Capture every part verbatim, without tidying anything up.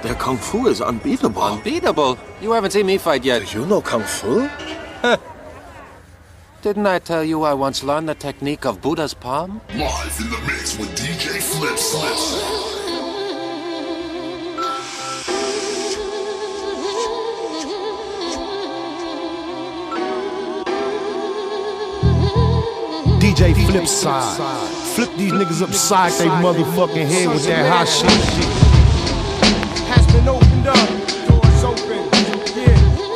Their Kung Fu is unbeatable. Unbeatable? You haven't seen me fight yet. Do you know Kung Fu? Didn't I tell you I once learned the technique of Buddha's palm? Live in the mix with D J Flipside. D J Flipside. Flip these niggas upside they motherfucking head with that hot shit. Has been opened up, doors open. Yeah,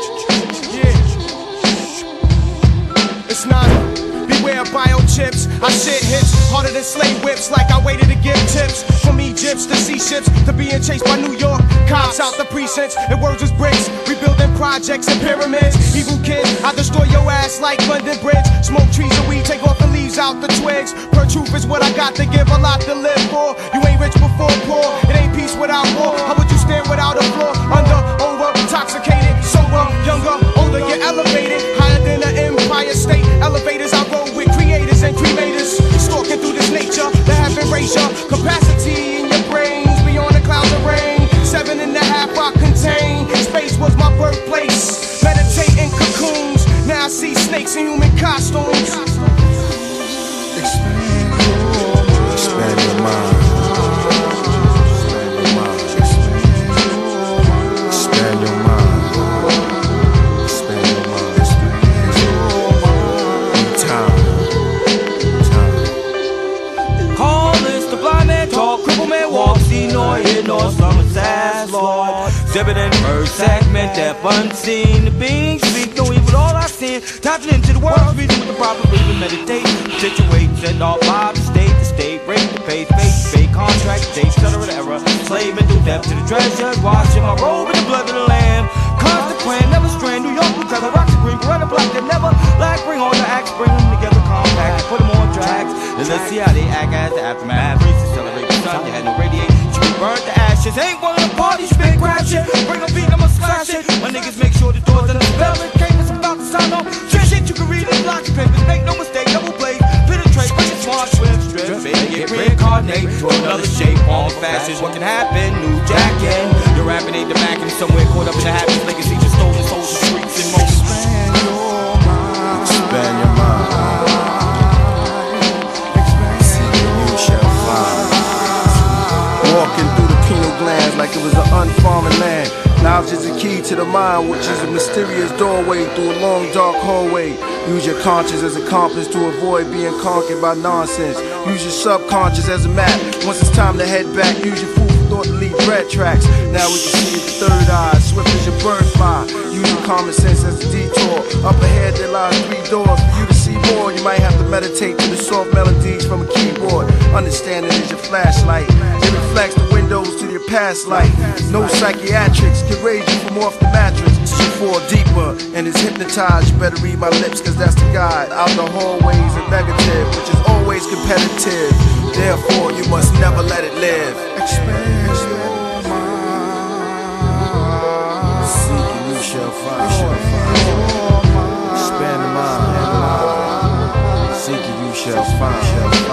yeah. It's not. Beware biochips. I shit hits harder than slave whips. Like I waited to give tips from Egypts to sea ships to being chased by New York cops out the precincts. And words was bricks. Rebuilding projects and pyramids. Evil kid, I destroy your ass like London Bridge. Smoke trees and weed, take off the leaves out the twigs. Per truth is what I got to give, a lot to live for. You ain't rich before poor. It ain't peace without war. How would you stand without a floor? Under, over, intoxicated, sober, younger, older, get elevated. Higher than the Empire State Elevators. I roll with creators and creators. Stalking through this nature that have been raised your capacity in your brains beyond the clouds of rain. Seven and a half I contain. Space was my birthplace. Meditating cocoons. Now I see snakes in human costumes. Expand your mind. Expand your mind. Expand your mind. Expand your mind. Time. Time. Call this the blind man talk, cripple man walk, see nor hear nor summons ass Lord. Exhibit in first segment, deaf unseen, the being speak no evil, all I see. Tapping into the world, reading with the proper reason, meditate, situate, set off by the state to state, break the pace, fake, fake contract, date, cetera, error, slave and do death to the treasure, washing my robe in the blood of the lamb. Consequent, never strand, New York, New Trevor, rocks and green, Beretta block, they never lack, bring all the acts, bring them together, compact, put them on tracks, and let's see how they act as the aftermath, race to celebrate the sun, you had no radiate, you be burnt to ashes, ain't one of the parties, you been crashing, bring a beat, I'ma slash it, my niggas make sure the doors are the spell it, came it's about to sign off, shit, shit, you can read it, block your papers, make no mistake, double blaze, penetrate, bring it smart, swim, strip, baby, get reincarnate, to another shape, all fashions, what can happen, new jacket, your rapping ain't the back, and somewhere caught up in the habits, legacy just stolen souls, the streets and moments. Expand your mind. Expand your mind. You shall find. Walking through the pineal glands like it was an unfarming land. Knowledge is the key to the mind, which is a mysterious doorway through a long dark hallway. Use your conscience as a compass to avoid being conquered by nonsense. Use your subconscious as a map. Once it's time to head back, use your food for thought to leave red tracks. Now we can see the third eye, swift as your bird fly. Use your common sense as a detour. Up ahead there lies three doors. For you to see more, you might have to meditate to the soft melodies from a keyboard. Understanding is your flashlight. It reflects the windows to your past life. No psychiatrics can raise you from off the mattress. You fall deeper and is hypnotized. You better read my lips, cause that's the guide. Out the hallways of negative, which is always competitive. Therefore you must never let it live. Expand your mind. Seeking you shall find. Expand the mind. Seeking you shall find.